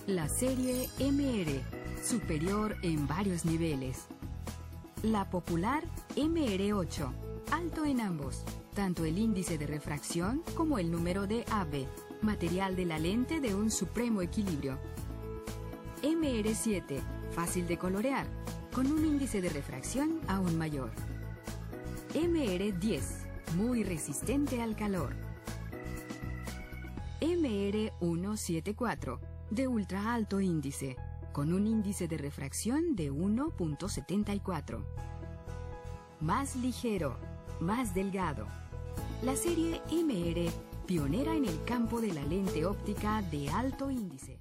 La serie MR, superior en varios niveles. La popular MR8, alto en ambos, tanto el índice de refracción como el número de AB, material de la lente de un supremo equilibrio. MR7, fácil de colorear, con un índice de refracción aún mayor. MR10, muy resistente al calor. MR174, de ultra alto índice, con un índice de refracción de 1.74. Más ligero, más delgado. La serie MR, pionera en el campo de la lente óptica de alto índice.